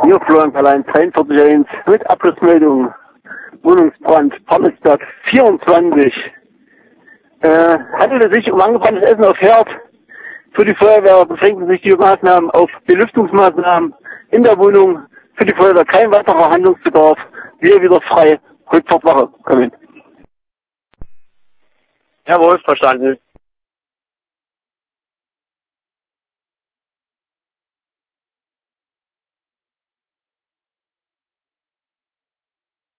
Hier Florian Karlein 43.1 mit Abschlussmeldung. Wohnungsbrand, Parmesberg 24. Handelt es sich um angebranntes Essen auf Herd? Für die Feuerwehr beschränken sich die Maßnahmen auf Belüftungsmaßnahmen in der Wohnung. Für die Feuerwehr kein weiterer Handlungsbedarf. Wir wieder frei Rückfahrtwache kommen. Jawohl, verstanden.